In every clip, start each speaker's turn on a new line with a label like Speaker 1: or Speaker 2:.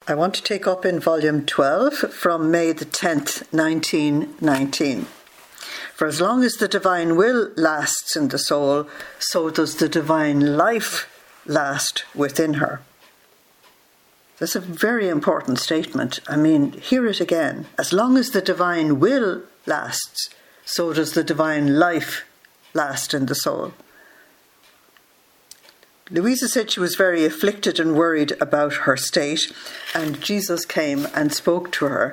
Speaker 1: I want to take up in volume 12 from May the 10th, 1919. For as long as the divine will lasts in the soul, so does the divine life last within her. That's a very important statement. I mean, hear it again. As long as the divine will lasts, so does the divine life last in the soul. Louisa said she was very afflicted and worried about her state, and Jesus came and spoke to her.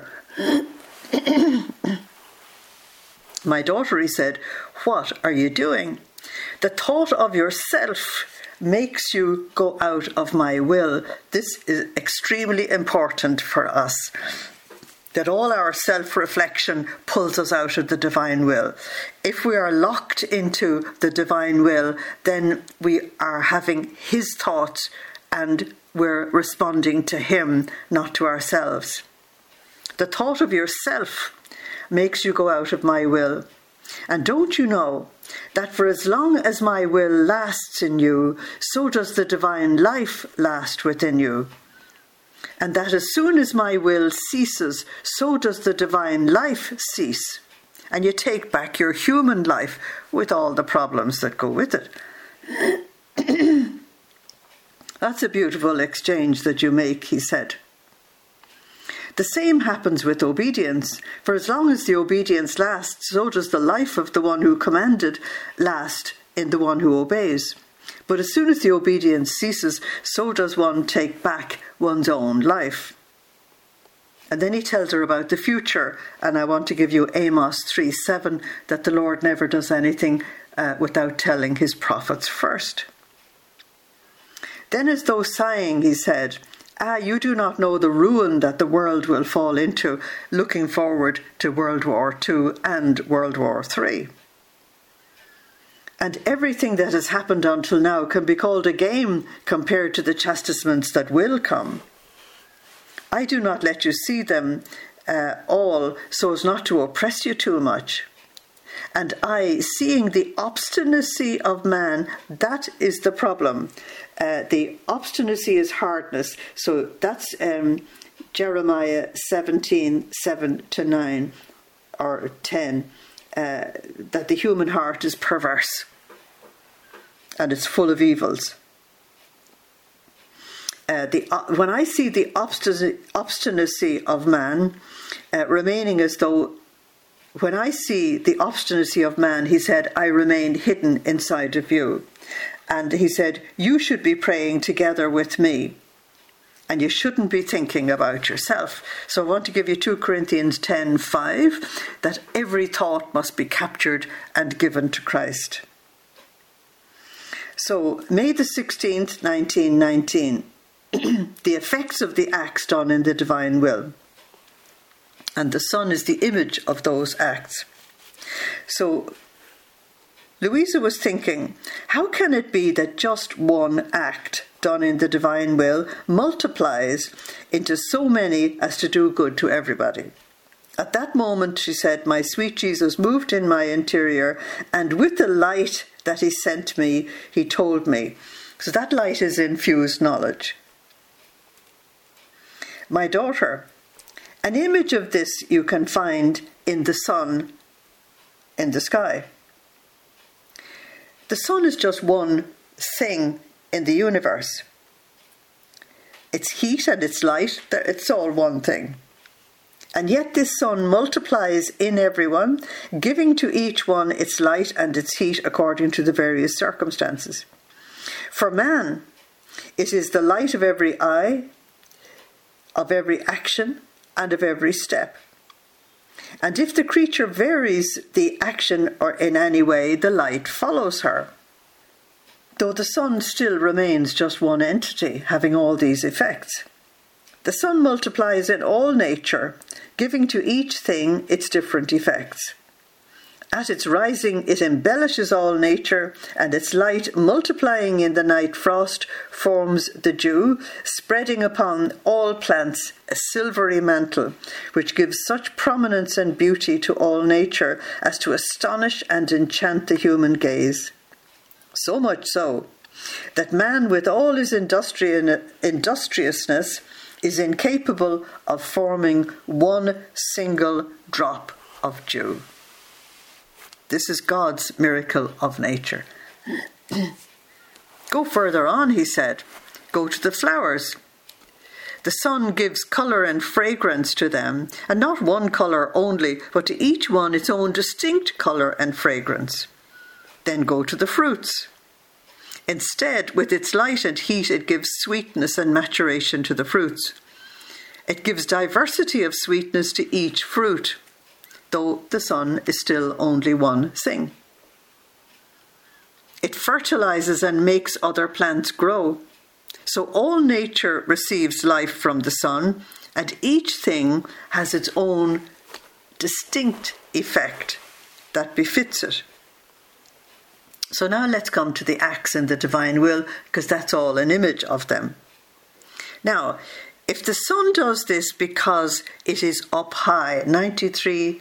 Speaker 1: My daughter, he said, what are you doing? The thought of yourself makes you go out of my will. This is extremely important for us, that all our self-reflection pulls us out of the divine will. If we are locked into the divine will, then we are having his thoughts and we're responding to him, not to ourselves. The thought of yourself makes you go out of my will. And don't you know that for as long as my will lasts in you, so does the divine life last within you? And that as soon as my will ceases, so does the divine life cease. And you take back your human life with all the problems that go with it. That's a beautiful exchange that you make, he said. The same happens with obedience. For as long as the obedience lasts, so does the life of the one who commanded last in the one who obeys. But as soon as the obedience ceases, so does one take back one's own life. And then he tells her about the future. And I want to give you Amos 3:7, that the Lord never does anything without telling his prophets first. Then as though sighing, he said, you do not know the ruin that the world will fall into, looking forward to World War II and World War III. And everything that has happened until now can be called a game compared to the chastisements that will come. I do not let you see them all so as not to oppress you too much. And I, seeing the obstinacy of man, that is the problem. The obstinacy is hardness. So that's Jeremiah 17:7-9 or 10. That the human heart is perverse and it's full of evils. When I see the obstinacy of man remaining as though, when I see the obstinacy of man, he said, I remain hidden inside of you. And he said, you should be praying together with me. And you shouldn't be thinking about yourself. So I want to give you 2 Corinthians 10:5, that every thought must be captured and given to Christ. So May the 16th, 1919, the effects of the acts done in the divine will. And the Son is the image of those acts. So Louisa was thinking, how can it be that just one act done in the divine will multiplies into so many as to do good to everybody? At that moment, she said, my sweet Jesus moved in my interior, and with the light that he sent me, he told me. So that light is infused knowledge. My daughter, an image of this you can find in the sun in the sky. The sun is just one thing in the universe. Its heat and its light, it's all one thing. And yet this sun multiplies in everyone, giving to each one its light and its heat according to the various circumstances. For man, it is the light of every eye, of every action, and of every step. And if the creature varies the action or in any way, the light follows her. Though the sun still remains just one entity, having all these effects. The sun multiplies in all nature, giving to each thing its different effects. At its rising, it embellishes all nature, and its light, multiplying in the night frost, forms the dew, spreading upon all plants a silvery mantle, which gives such prominence and beauty to all nature as to astonish and enchant the human gaze. So much so, that man, with all his industriousness, is incapable of forming one single drop of dew. This is God's miracle of nature. Go further on, he said. Go to the flowers. The sun gives colour and fragrance to them, and not one colour only, but to each one its own distinct colour and fragrance. Then go to the fruits. Instead, with its light and heat, it gives sweetness and maturation to the fruits. It gives diversity of sweetness to each fruit, though the sun is still only one thing. It fertilizes and makes other plants grow. So all nature receives life from the sun, and each thing has its own distinct effect that befits it. So now let's come to the acts in the divine will, because that's all an image of them. Now, if the sun does this because it is up high, 93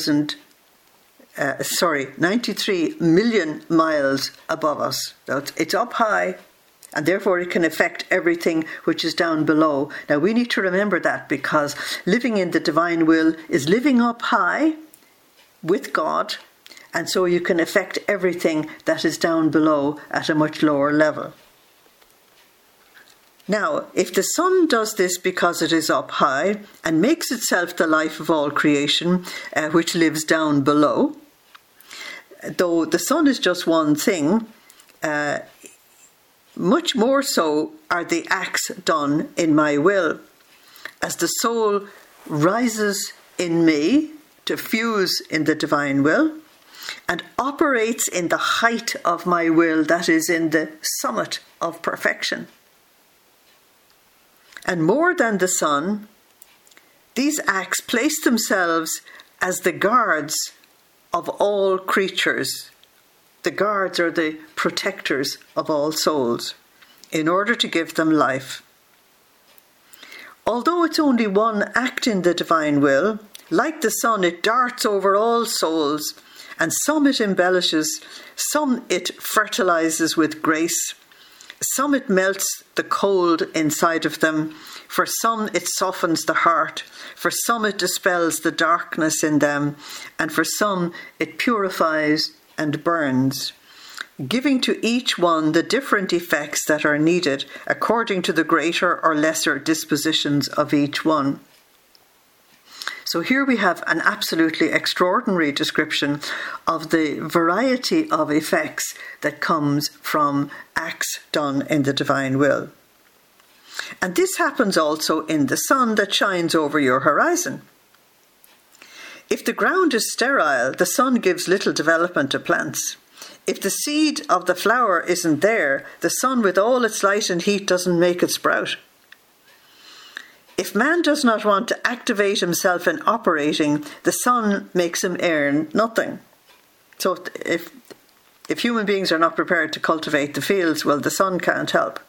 Speaker 1: million miles above us. So it's up high, and therefore it can affect everything which is down below. Now we need to remember that, because living in the divine will is living up high with God, and so you can affect everything that is down below at a much lower level. Now, if the sun does this because it is up high and makes itself the life of all creation, which lives down below, though the sun is just one thing, much more so are the acts done in my will. As the soul rises in me to fuse in the divine will and operates in the height of my will, that is, in the summit of perfection. And more than the sun, these acts place themselves as the guards of all creatures. The guards are the protectors of all souls, in order to give them life. Although it's only one act in the divine will, like the sun, it darts over all souls, and some it embellishes, some it fertilizes with grace, some it melts the cold inside of them, for some it softens the heart, for some it dispels the darkness in them, and for some it purifies and burns, giving to each one the different effects that are needed according to the greater or lesser dispositions of each one. So here we have an absolutely extraordinary description of the variety of effects that comes from acts done in the divine will. And this happens also in the sun that shines over your horizon. If the ground is sterile, the sun gives little development to plants. If the seed of the flower isn't there, the sun with all its light and heat doesn't make it sprout. If man does not want to activate himself in operating, the sun makes him earn nothing. So if human beings are not prepared to cultivate the fields, well, the sun can't help.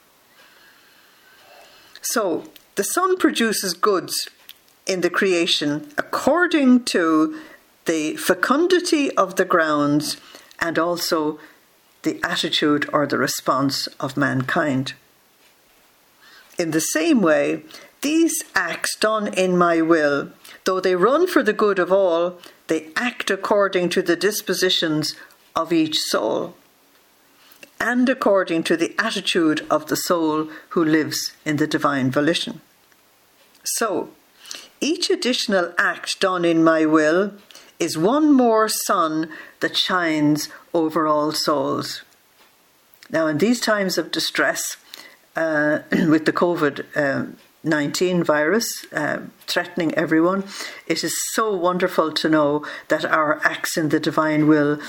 Speaker 1: So the sun produces goods in the creation according to the fecundity of the grounds and also the attitude or the response of mankind. In the same way, these acts done in my will, though they run for the good of all, they act according to the dispositions of each soul and according to the attitude of the soul who lives in the divine volition. So, each additional act done in my will is one more sun that shines over all souls. Now, in these times of distress, with the COVID-19 virus threatening everyone, it is so wonderful to know that our acts in the divine will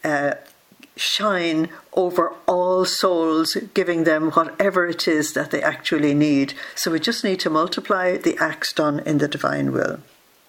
Speaker 1: shine over all souls, giving them whatever it is that they actually need. So we just need to multiply the acts done in the divine will.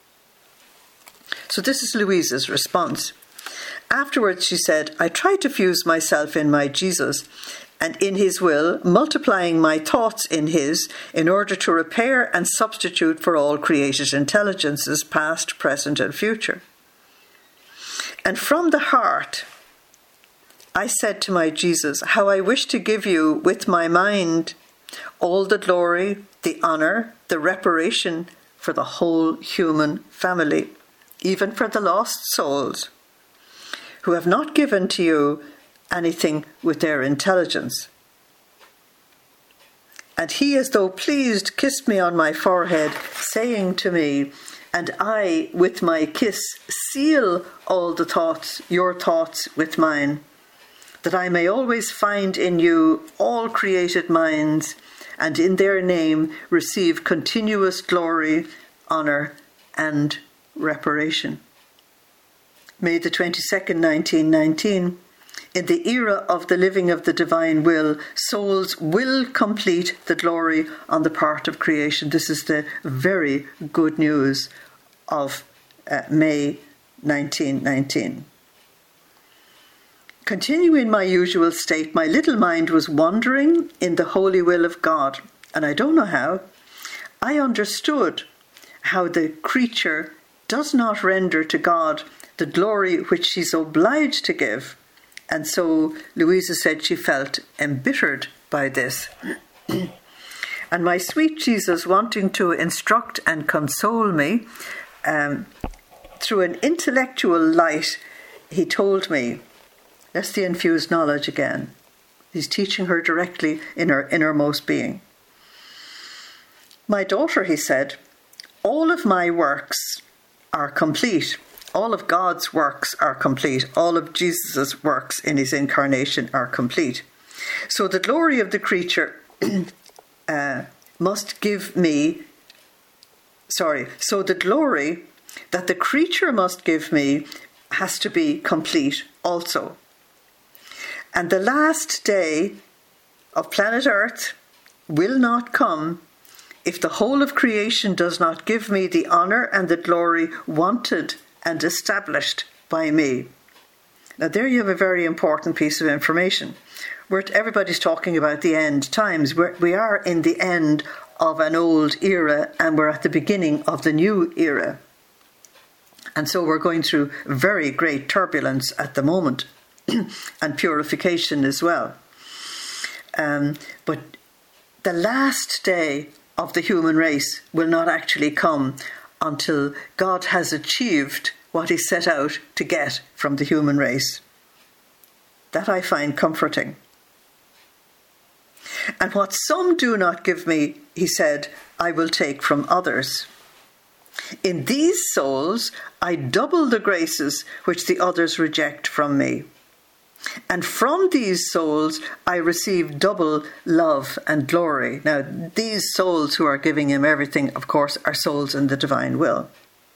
Speaker 1: So this is Louisa's response. Afterwards, she said, I tried to fuse myself in my Jesus and in his will, multiplying my thoughts in his, in order to repair and substitute for all created intelligences, past, present, and future. And from the heart, I said to my Jesus, how I wish to give you with my mind all the glory, the honour, the reparation for the whole human family, even for the lost souls, who have not given to you anything with their intelligence. And he, as though pleased, kissed me on my forehead, saying to me, and I, with my kiss, seal all the thoughts, your thoughts with mine, that I may always find in you all created minds, and in their name receive continuous glory, honour, and reparation. May the 22nd, 1919. In the era of the living of the divine will, souls will complete the glory on the part of creation. This is the very good news of May 1919. Continuing my usual state, my little mind was wandering in the holy will of God, and I don't know how. I understood how the creature does not render to God the glory which she's obliged to give. And so Louisa said she felt embittered by this. And my sweet Jesus, wanting to instruct and console me through an intellectual light, he told me, that's the infused knowledge again. He's teaching her directly in her innermost being. My daughter, he said, all of my works are complete. All of God's works are complete. All of Jesus' works in his incarnation are complete. So the glory of the creature must give me, so the glory that the creature must give me has to be complete also. And the last day of planet Earth will not come if the whole of creation does not give me the honour and the glory wanted and established by me. Now there you have a very important piece of information. Everybody's talking about the end times. We are in the end of an old era and we're at the beginning of the new era. And so we're going through very great turbulence at the moment and purification as well. But the last day of the human race will not actually come until God has achieved what he set out to get from the human race. That I find comforting. And what some do not give me, he said, I will take from others. In these souls, I double the graces which the others reject from me. And from these souls, I receive double love and glory. Now, these souls who are giving him everything, of course, are souls in the divine will.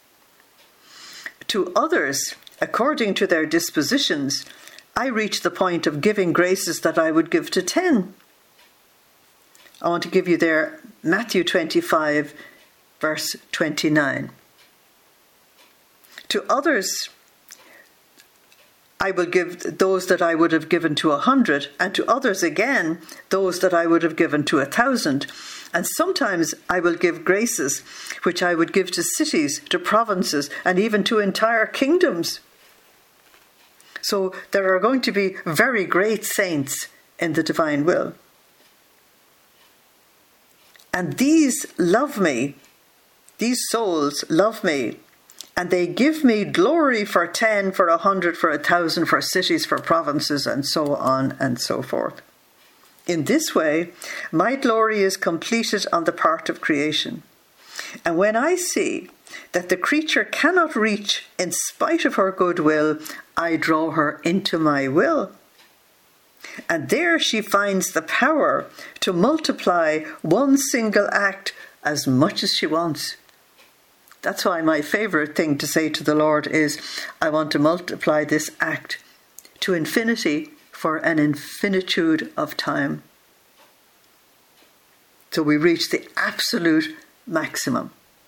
Speaker 1: To others, according to their dispositions, I reach the point of giving graces that I would give to 10. I want to give you there Matthew 25, verse 29. To others, I will give those that I would have given to 100, and to others again, those that I would have given to 1,000. And sometimes I will give graces which I would give to cities, to provinces, and even to entire kingdoms. So there are going to be very great saints in the divine will. And these love me, these souls love me, and they give me glory for 10, for 100, for 1,000, for cities, for provinces, and so on and so forth. In this way, my glory is completed on the part of creation. And when I see that the creature cannot reach in spite of her goodwill, I draw her into my will. And there she finds the power to multiply one single act as much as she wants. That's why my favourite thing to say to the Lord is, I want to multiply this act to infinity for an infinitude of time. So we reach the absolute maximum.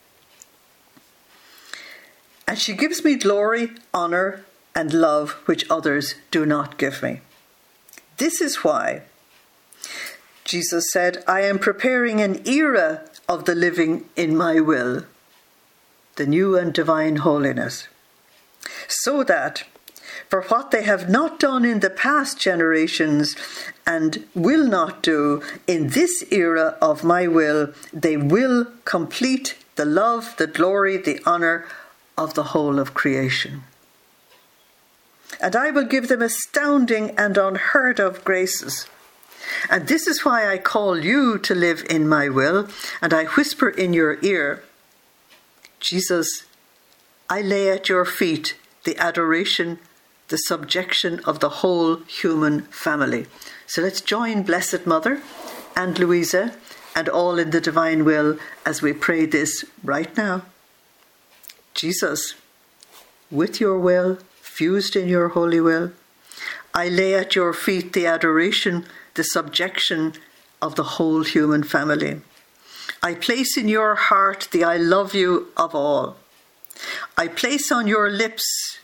Speaker 1: And she gives me glory, honour, and love which others do not give me. This is why Jesus said, I am preparing an era of the living in my will, the new and divine holiness, so that For what they have not done in the past generations and will not do in this era of my will, they will complete the love, the glory, the honour of the whole of creation. And I will give them astounding and unheard of graces. And this is why I call you to live in my will, and I whisper in your ear, Jesus, I lay at your feet the adoration, the subjection of the whole human family. So let's join Blessed Mother and Louisa and all in the divine will as we pray this right now. Jesus, with your will, fused in your holy will, I lay at your feet the adoration, the subjection of the whole human family. I place in your heart the I love you of all. I place on your lips,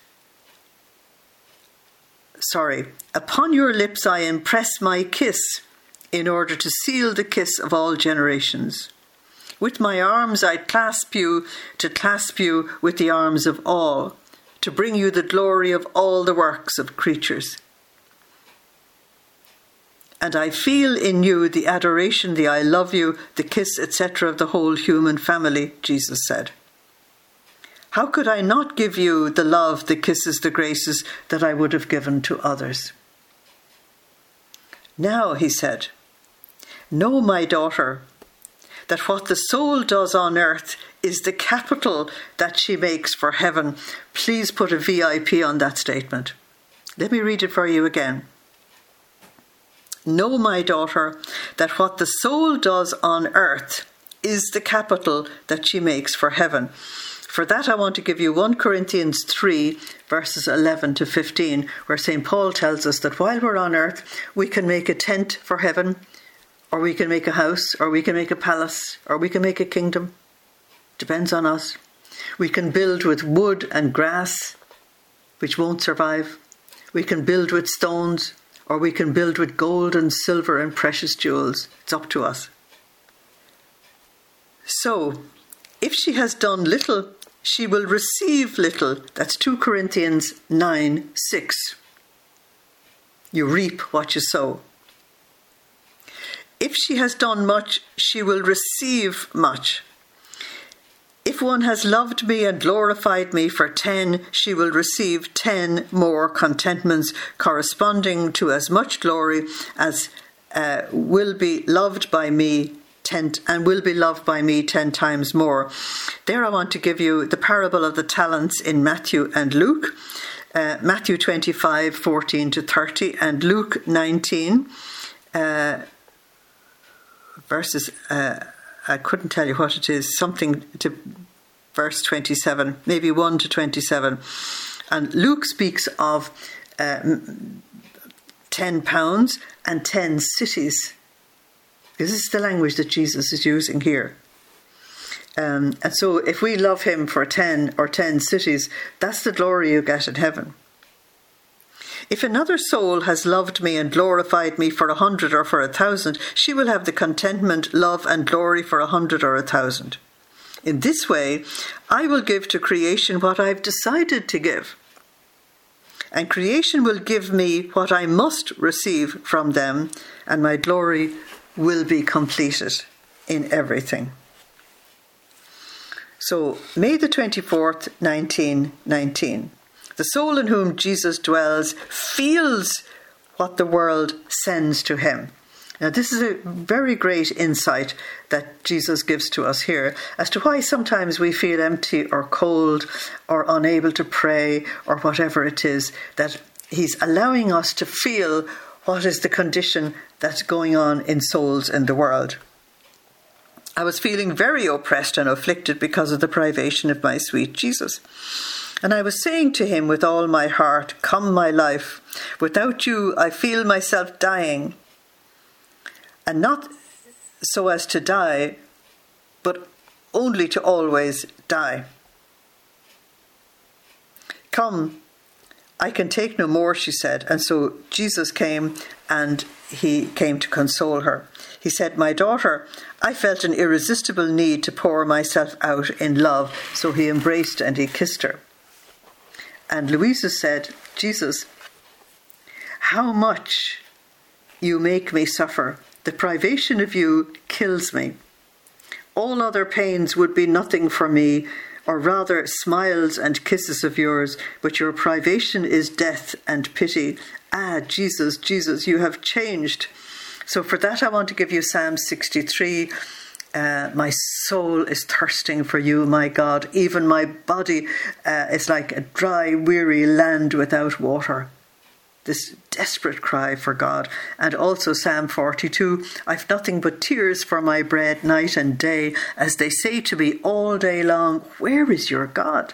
Speaker 1: upon your lips I impress my kiss in order to seal the kiss of all generations. With my arms I clasp you to clasp you with the arms of all, to bring you the glory of all the works of creatures. And I feel in you the adoration, the I love you, the kiss, etc. of the whole human family, Jesus said. How could I not give you the love, the kisses, the graces that I would have given to others? Now, he said, know, my daughter, that what the soul does on earth is the capital that she makes for heaven. Please put a VIP on that statement. Let me read it for you again. Know, my daughter, that what the soul does on earth is the capital that she makes for heaven. For that, I want to give you 1 Corinthians 3, verses 11 to 15, where St. Paul tells us that while we're on earth, we can make a tent for heaven, or we can make a house, or we can make a palace, or we can make a kingdom. Depends on us. We can build with wood and grass, which won't survive. We can build with stones, or we can build with gold and silver and precious jewels. It's up to us. So, if she has done little, she will receive little. That's 2 Corinthians 9:6. You reap what you sow. If she has done much, she will receive much. If one has loved me and glorified me for 10, she will receive 10 more contentments corresponding to as much glory as will be loved by me 10 times more. There I want to give you the parable of the talents in Matthew and Luke. Matthew 25, 14 to 30 and Luke 19, verses... I couldn't tell you what it is, something to verse 27, maybe 1 to 27. And Luke speaks of 10 pounds and 10 cities. This is the language that Jesus is using here. And so if we love him for 10 or 10 cities, that's the glory you get in heaven. If another soul has loved me and glorified me for 100 or for 1,000, she will have the contentment, love and glory for 100 or 1,000. In this way, I will give to creation what I've decided to give. And creation will give me what I must receive from them, and my glory will be completed in everything. So, May the 24th, 1919. The soul in whom Jesus dwells feels what the world sends to him. Now, this is a very great insight that Jesus gives to us here as to why sometimes we feel empty or cold or unable to pray or whatever it is, that he's allowing us to feel what is the condition that's going on in souls in the world. I was feeling very oppressed and afflicted because of the privation of my sweet Jesus. And I was saying to him with all my heart, come my life, without you I feel myself dying. And not so as to die, but only to always die. Come, I can take no more, she said. And so Jesus came and he came to console her. He said, my daughter, I felt an irresistible need to pour myself out in love. So he embraced and he kissed her. And Louisa said, Jesus, how much you make me suffer. The privation of you kills me. All other pains would be nothing for me, or rather smiles and kisses of yours, but your privation is death and pity. Ah, Jesus, Jesus, you have changed. So for that I want to give you Psalm 63. My soul is thirsting for you, my God. Even my body is like a dry, weary land without water. This desperate cry for God. And also Psalm 42, I've nothing but tears for my bread night and day, as they say to me all day long, where is your God?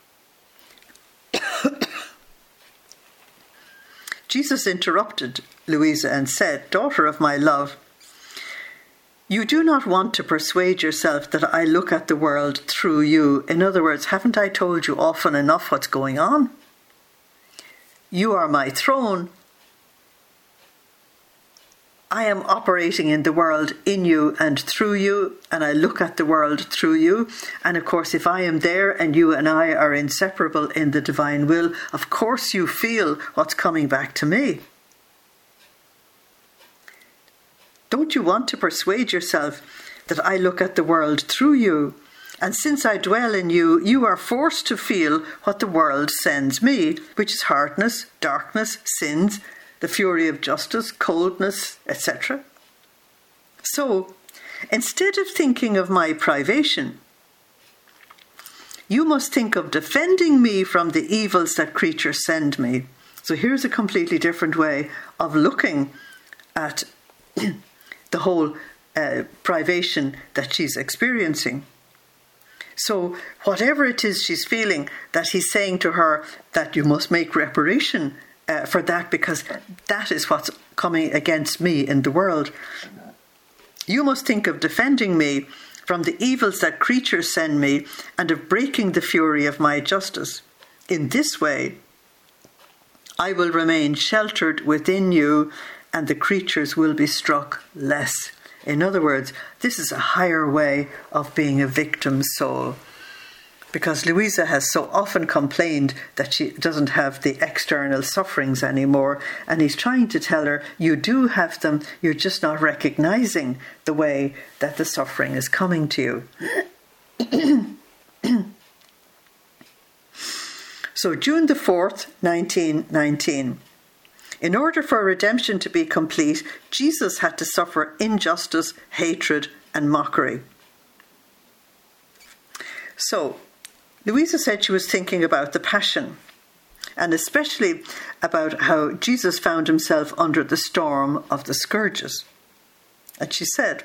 Speaker 1: Jesus interrupted Louisa and said, daughter of my love, you do not want to persuade yourself that I look at the world through you. In other words, haven't I told you often enough what's going on? You are my throne. I am operating in the world in you and through you, and I look at the world through you. And of course, if I am there and you and I are inseparable in the divine will, of course you feel what's coming back to me. Don't you want to persuade yourself that I look at the world through you? And since I dwell in you, you are forced to feel what the world sends me, which is hardness, darkness, sins, the fury of justice, coldness, etc. So, instead of thinking of my privation, you must think of defending me from the evils that creatures send me. So here's a completely different way of looking at the whole privation that she's experiencing. So whatever it is she's feeling, that he's saying to her that you must make reparation for that, because that is what's coming against me in the world. You must think of defending me from the evils that creatures send me, and of breaking the fury of my justice. In this way, I will remain sheltered within you, and the creatures will be struck less. In other words, this is a higher way of being a victim soul. Because Louisa has so often complained that she doesn't have the external sufferings anymore. And he's trying to tell her, you do have them, you're just not recognizing the way that the suffering is coming to you. So June the 4th, 1919. In order for redemption to be complete, Jesus had to suffer injustice, hatred, and mockery. So, Louisa said she was thinking about the Passion, and especially about how Jesus found himself under the storm of the scourges. And she said,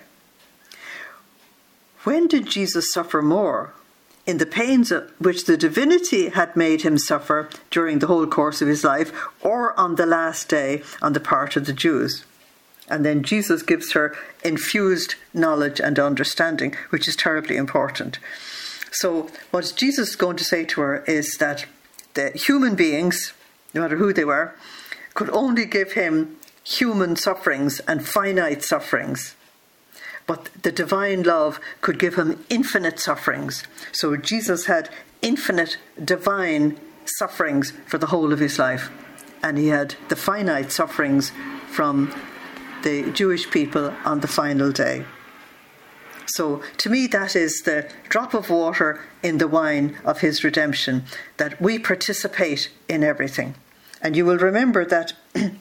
Speaker 1: when did Jesus suffer more? In the pains which the divinity had made him suffer during the whole course of his life, or on the last day on the part of the Jews? And then Jesus gives her infused knowledge and understanding, which is terribly important. So what Jesus is going to say to her is that the human beings, no matter who they were, could only give him human sufferings and finite sufferings. But the divine love could give him infinite sufferings. So Jesus had infinite divine sufferings for the whole of his life. And he had the finite sufferings from the Jewish people on the final day. So to me, that is the drop of water in the wine of his redemption, that we participate in everything. And you will remember that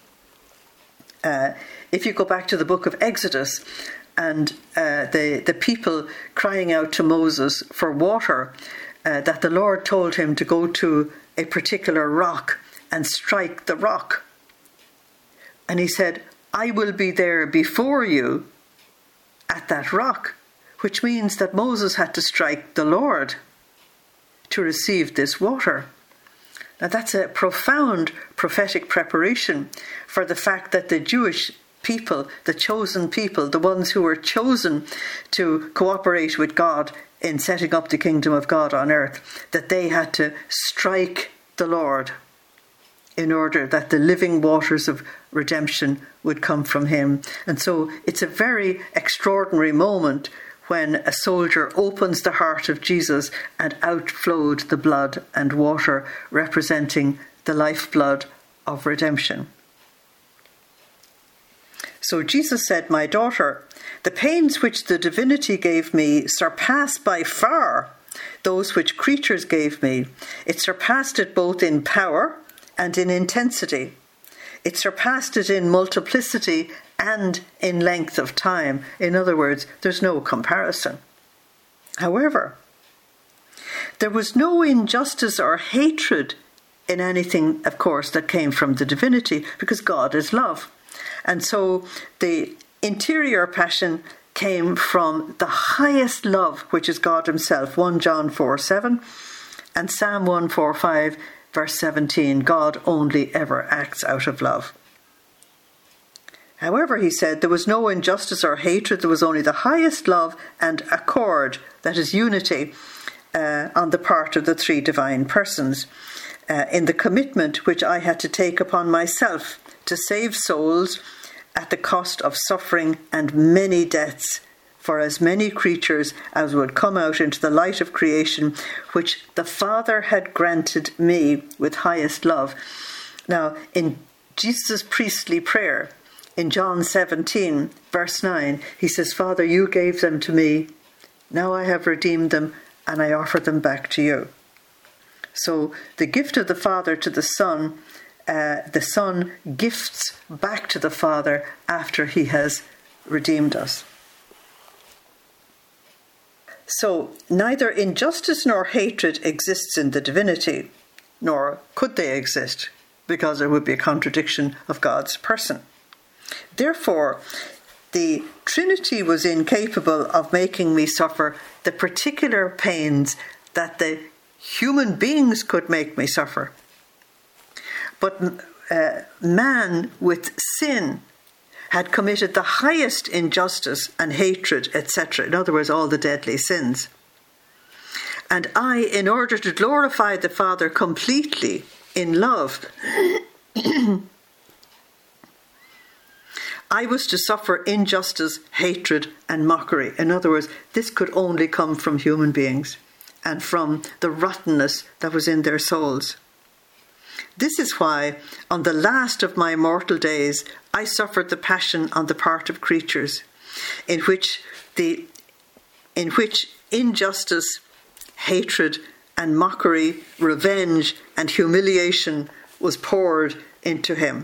Speaker 1: if you go back to the book of Exodus, and the people crying out to Moses for water, that the Lord told him to go to a particular rock and strike the rock. And he said, I will be there before you at that rock, which means that Moses had to strike the Lord to receive this water. Now that's a profound prophetic preparation for the fact that the Jewish people, the chosen people, the ones who were chosen to cooperate with God in setting up the kingdom of God on earth, that they had to strike the Lord in order that the living waters of redemption would come from him. And so it's a very extraordinary moment when a soldier opens the heart of Jesus and outflowed the blood and water, representing the lifeblood of redemption. So Jesus said, "My daughter, the pains which the divinity gave me surpass by far those which creatures gave me. It surpassed it both in power and in intensity. It surpassed it in multiplicity and in length of time." In other words, there's no comparison. However, there was no injustice or hatred in anything, of course, that came from the divinity, because God is love. And so the interior passion came from the highest love, which is God himself. 1 John 4:7 and Psalm 145 verse 17. God only ever acts out of love. However, he said, there was no injustice or hatred. There was only the highest love and accord, that is unity, on the part of the three divine persons, in the commitment which I had to take upon myself to save souls at the cost of suffering and many deaths for as many creatures as would come out into the light of creation, which the Father had granted me with highest love. Now, in Jesus' priestly prayer, in John 17, verse 9, he says, "Father, you gave them to me. Now I have redeemed them and I offer them back to you." So the gift of the Father to the Son gifts back to the Father after he has redeemed us. So neither injustice nor hatred exists in the divinity, nor could they exist, because there would be a contradiction of God's person. Therefore, the Trinity was incapable of making me suffer the particular pains that the human beings could make me suffer. But man with sin had committed the highest injustice and hatred, etc. In other words, all the deadly sins. And I, in order to glorify the Father completely in love, I was to suffer injustice, hatred, and mockery. In other words, this could only come from human beings and from the rottenness that was in their souls. This is why, on the last of my mortal days, I suffered the passion on the part of creatures, in which injustice, hatred, and mockery, revenge, and humiliation was poured into him.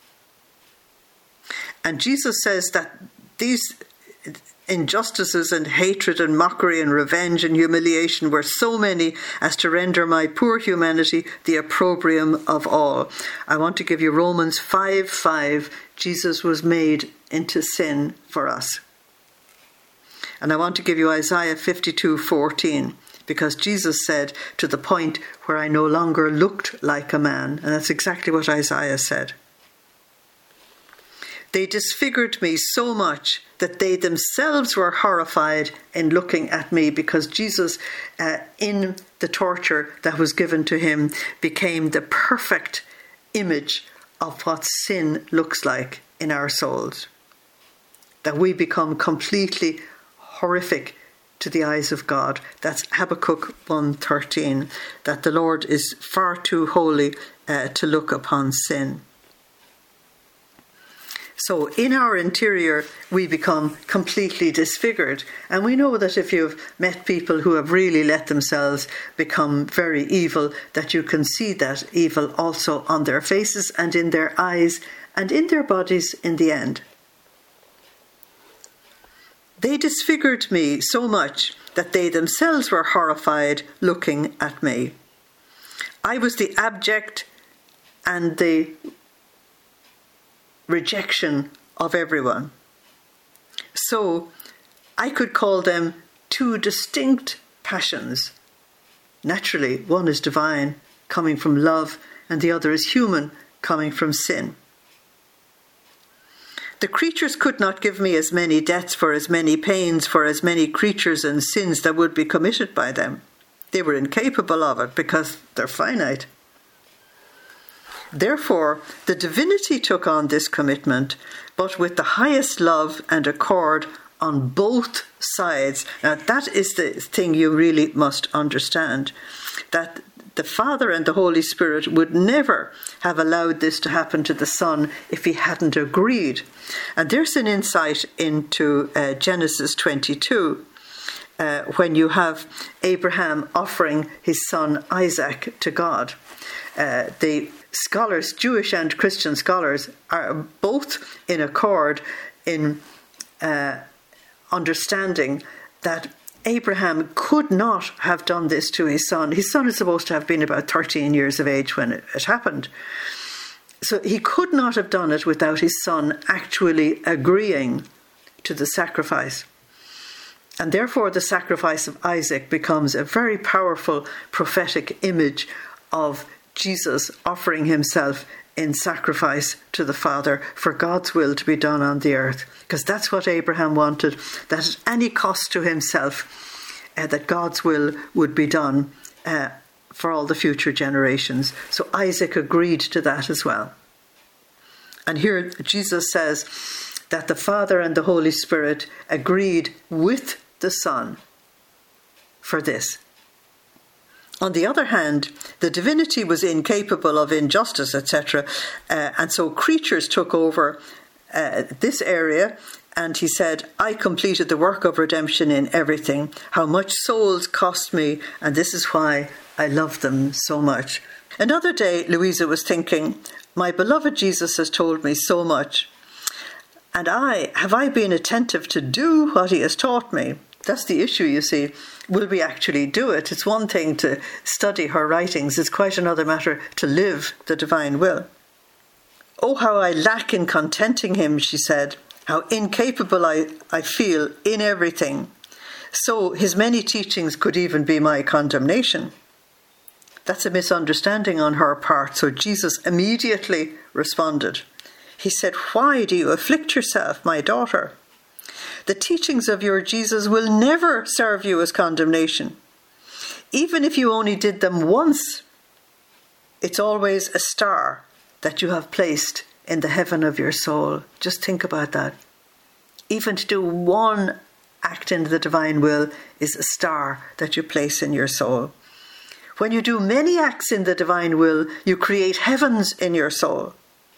Speaker 1: And Jesus says that these injustices and hatred and mockery and revenge and humiliation were so many as to render my poor humanity the opprobrium of all. I want to give you Romans 5:5. Jesus was made into sin for us. And I want to give you Isaiah 52:14, because Jesus said, to the point where I no longer looked like a man. And that's exactly what Isaiah said. They disfigured me so much that they themselves were horrified in looking at me, because Jesus, in the torture that was given to him, became the perfect image of what sin looks like in our souls. That we become completely horrific to the eyes of God. That's Habakkuk 1:13, that the Lord is far too holy to look upon sin. So in our interior, we become completely disfigured. And we know that if you've met people who have really let themselves become very evil, that you can see that evil also on their faces and in their eyes and in their bodies in the end. They disfigured me so much that they themselves were horrified looking at me. I was the abject and the rejection of everyone. So I could call them two distinct passions. Naturally, one is divine, coming from love, and the other is human, coming from sin. The creatures could not give me as many deaths for as many pains for as many creatures and sins that would be committed by them. They were incapable of it because they're finite. Therefore, the divinity took on this commitment, but with the highest love and accord on both sides. Now, that is the thing you really must understand, that the Father and the Holy Spirit would never have allowed this to happen to the Son if he hadn't agreed. And there's an insight into Genesis 22, when you have Abraham offering his son Isaac to God. The scholars, Jewish and Christian scholars, are both in accord in understanding that Abraham could not have done this to his son. His son is supposed to have been about 13 years of age when it happened. So he could not have done it without his son actually agreeing to the sacrifice. And therefore the sacrifice of Isaac becomes a very powerful prophetic image of Jesus offering himself in sacrifice to the Father for God's will to be done on the earth. Because that's what Abraham wanted, that at any cost to himself, that God's will would be done for all the future generations. So Isaac agreed to that as well. And here Jesus says that the Father and the Holy Spirit agreed with the Son for this. On the other hand, the divinity was incapable of injustice, etc. And so creatures took over this area, and he said, I completed the work of redemption in everything. How much souls cost me, and this is why I love them so much. Another day, Louisa was thinking, my beloved Jesus has told me so much, and have I been attentive to do what he has taught me? That's the issue, you see. Will we actually do it? It's one thing to study her writings. It's quite another matter to live the divine will. Oh, how I lack in contenting him, she said. How incapable I feel in everything. So his many teachings could even be my condemnation. That's a misunderstanding on her part. So Jesus immediately responded. He said, why do you afflict yourself, my daughter? The teachings of your Jesus will never serve you as condemnation. Even if you only did them once, it's always a star that you have placed in the heaven of your soul. Just think about that. Even to do one act in the divine will is a star that you place in your soul. When you do many acts in the divine will, you create heavens in your soul.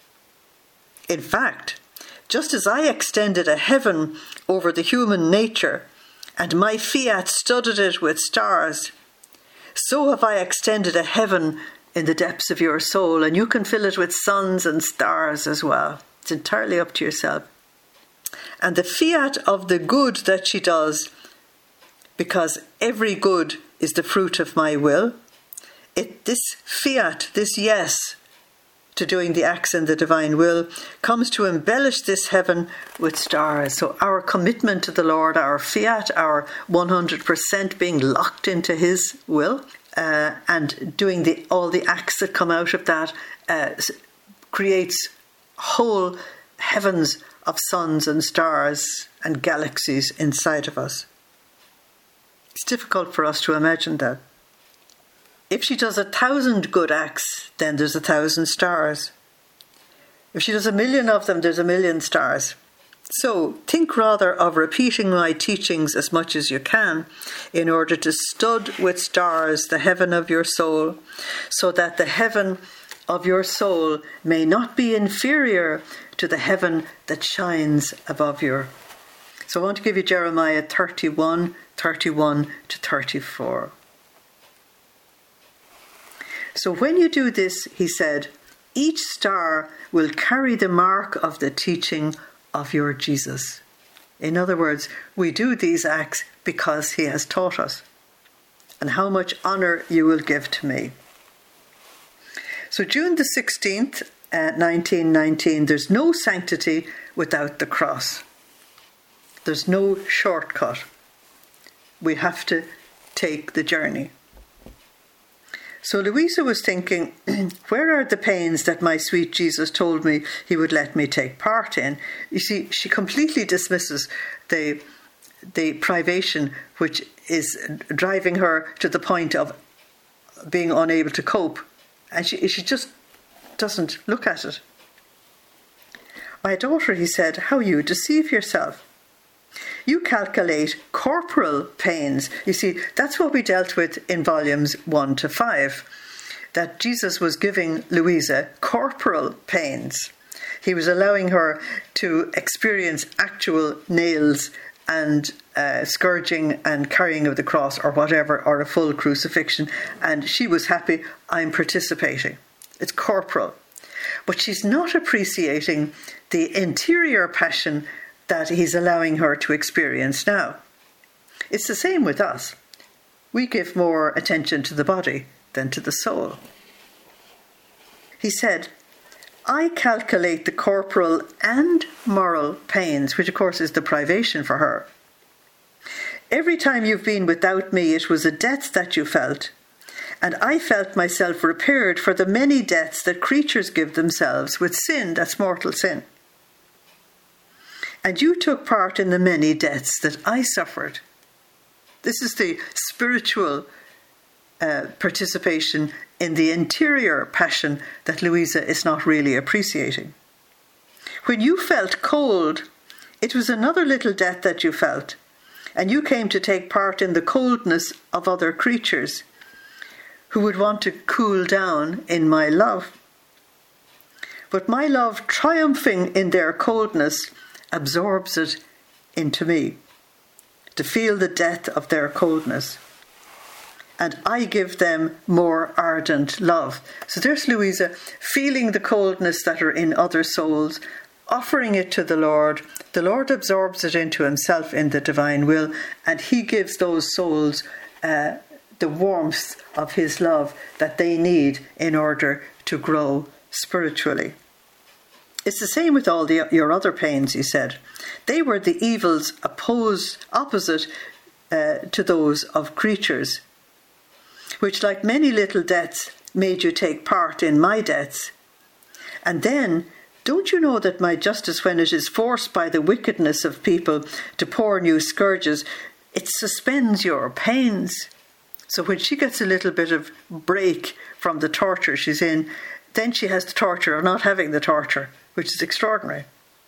Speaker 1: In fact, just as I extended a heaven over the human nature, and my fiat studded it with stars, so have I extended a heaven in the depths of your soul, and you can fill it with suns and stars as well. It's entirely up to yourself. And the fiat of the good that she does, because every good is the fruit of my will, this fiat, this yes, to doing the acts in the divine will, comes to embellish this heaven with stars. So our commitment to the Lord, our fiat, our 100% being locked into his will, and doing all the acts that come out of that, creates whole heavens of suns and stars and galaxies inside of us. It's difficult for us to imagine that. If she does 1,000 good acts, then there's 1,000 stars. If she does 1,000,000 of them, there's 1,000,000 stars. So think rather of repeating my teachings as much as you can in order to stud with stars the heaven of your soul, so that the heaven of your soul may not be inferior to the heaven that shines above you. So I want to give you Jeremiah 31:31 to 34. So when you do this, he said, each star will carry the mark of the teaching of your Jesus. In other words, we do these acts because he has taught us. And how much honour you will give to me. So June the 16th, 1919, there's no sanctity without the cross. There's no shortcut. We have to take the journey. So Louisa was thinking, where are the pains that my sweet Jesus told me he would let me take part in? You see, she completely dismisses the privation which is driving her to the point of being unable to cope. And she just doesn't look at it. My daughter, he said, how you deceive yourself. You calculate corporal pains. You see, that's what we dealt with in volumes 1 to 5, that Jesus was giving Louisa corporal pains. He was allowing her to experience actual nails and scourging and carrying of the cross or whatever, or a full crucifixion. And she was happy, I'm participating. It's corporal. But she's not appreciating the interior passion that he's allowing her to experience now. It's the same with us. We give more attention to the body than to the soul. He said, I calculate the corporal and moral pains, which of course is the privation for her. Every time you've been without me, it was a death that you felt, and I felt myself repaired for the many deaths that creatures give themselves with sin, that's mortal sin. And you took part in the many deaths that I suffered. This is the spiritual participation in the interior passion that Louisa is not really appreciating. When you felt cold, it was another little death that you felt, and you came to take part in the coldness of other creatures who would want to cool down in my love. But my love, triumphing in their coldness, absorbs it into me, to feel the death of their coldness. And I give them more ardent love. So there's Louisa feeling the coldness that are in other souls, offering it to the Lord. The Lord absorbs it into himself in the divine will, and he gives those souls the warmth of his love that they need in order to grow spiritually. It's the same with all your other pains, he said. They were the evils opposite to those of creatures, which like many little deaths made you take part in my deaths. And then, don't you know that my justice, when it is forced by the wickedness of people to pour new scourges, it suspends your pains? So when she gets a little bit of break from the torture she's in, then she has the torture of not having the torture, which is extraordinary.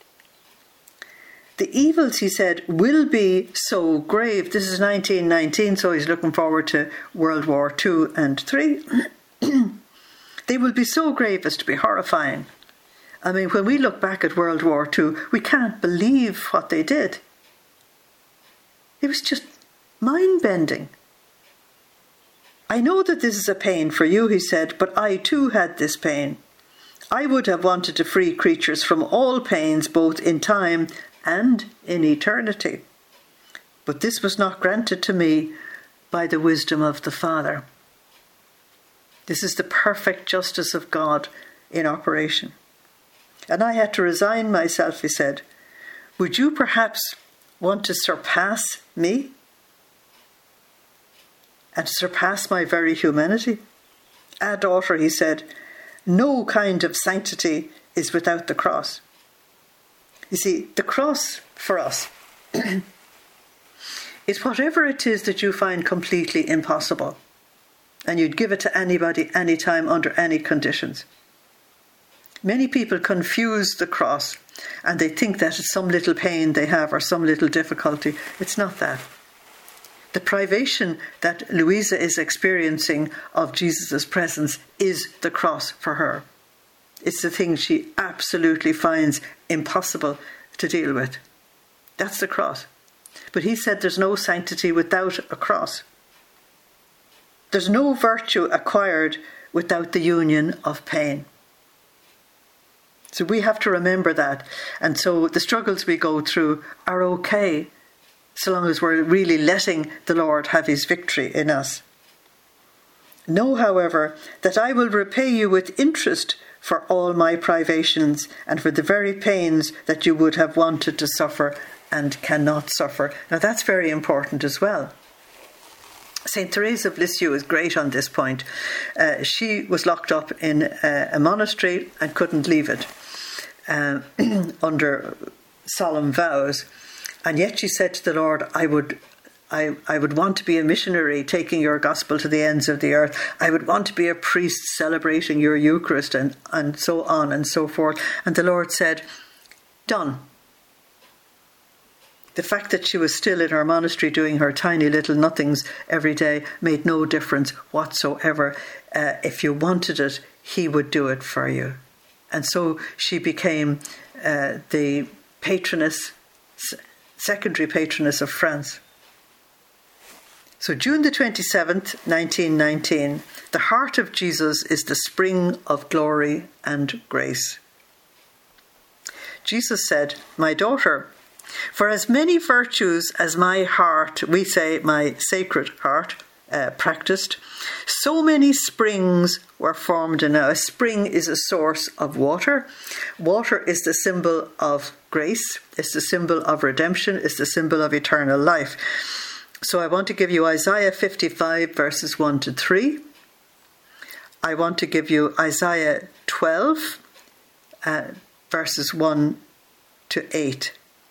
Speaker 1: The evils, he said, will be so grave. This is 1919, so he's looking forward to World War II and III. They will be so grave as to be horrifying. I mean, when we look back at World War II, we can't believe what they did. It was just mind-bending. I know that this is a pain for you, he said, but I too had this pain. I would have wanted to free creatures from all pains, both in time and in eternity. But this was not granted to me by the wisdom of the Father. This is the perfect justice of God in operation. And I had to resign myself, he said. Would you perhaps want to surpass me? And surpass my very humanity? Ah, daughter, he said, no kind of sanctity is without the cross. You see, the cross for us is whatever it is that you find completely impossible, and you'd give it to anybody, anytime, under any conditions. Many people confuse the cross, and they think that it's some little pain they have or some little difficulty. It's not that. The privation that Louisa is experiencing of Jesus' presence is the cross for her. It's the thing she absolutely finds impossible to deal with. That's the cross. But he said there's no sanctity without a cross. There's no virtue acquired without the union of pain. So we have to remember that. And so the struggles we go through are okay, so long as we're really letting the Lord have his victory in us. Know, however, that I will repay you with interest for all my privations and for the very pains that you would have wanted to suffer and cannot suffer. Now that's very important as well. St. Therese of Lisieux is great on this point. She was locked up in a monastery and couldn't leave it under solemn vows. And yet she said to the Lord, I would want to be a missionary taking your gospel to the ends of the earth. I would want to be a priest celebrating your Eucharist and so on and so forth. And the Lord said, done. The fact that she was still in her monastery doing her tiny little nothings every day made no difference whatsoever. If you wanted it, he would do it for you. And so she became the patroness, secondary patroness of France. So June the 27th, 1919, the heart of Jesus is the spring of glory and grace. Jesus said, "My daughter, for as many virtues as my heart," we say my sacred heart, practiced, so many springs were formed in her. A spring is a source of water. Water is the symbol of grace, it's the symbol of redemption, it's the symbol of eternal life. So I want to give you Isaiah 55 verses 1 to 3. I want to give you Isaiah 12 verses 1 to 8.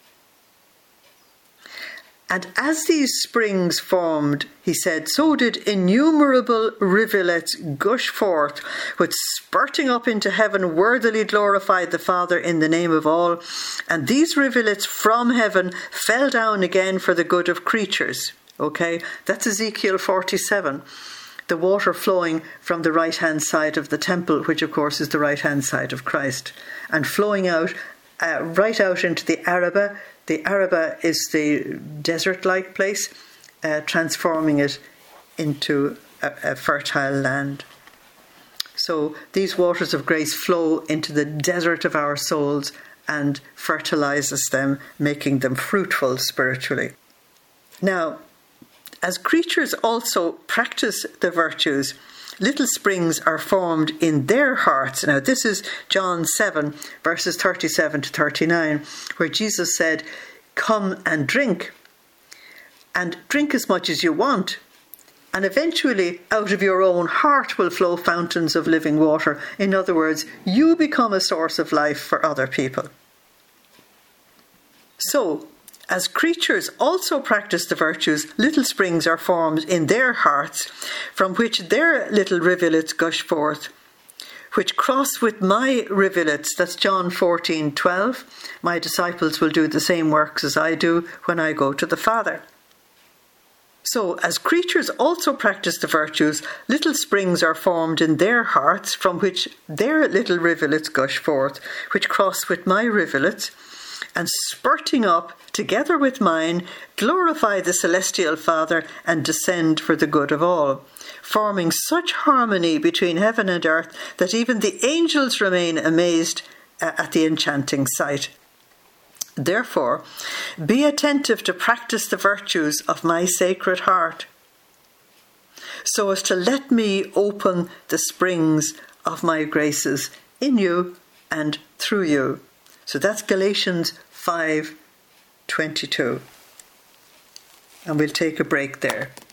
Speaker 1: And as these springs formed, he said, so did innumerable rivulets gush forth, which spurting up into heaven worthily glorified the Father in the name of all. And these rivulets from heaven fell down again for the good of creatures. Okay, that's Ezekiel 47. The water flowing from the right-hand side of the temple, which of course is the right-hand side of Christ, and flowing out right out into the Arabah. The Arabah is the desert-like place, transforming it into a fertile land. So these waters of grace flow into the desert of our souls and fertilizes them, making them fruitful spiritually. Now, as creatures also practice the virtues, little springs are formed in their hearts. Now, this is John 7, verses 37 to 39, where Jesus said, come and drink as much as you want. And eventually, out of your own heart will flow fountains of living water. In other words, you become a source of life for other people. So, as creatures also practice the virtues, little springs are formed in their hearts, from which their little rivulets gush forth, which cross with my rivulets. That's John 14:12. My disciples will do the same works as I do when I go to the Father. So, as creatures also practice the virtues, little springs are formed in their hearts, from which their little rivulets gush forth, which cross with my rivulets, and spurting up together with mine, glorify the celestial Father and descend for the good of all, forming such harmony between heaven and earth that even the angels remain amazed at the enchanting sight. Therefore, be attentive to practice the virtues of my sacred heart, so as to let me open the springs of my graces in you and through you. So that's Galatians 5:22. And we'll take a break there.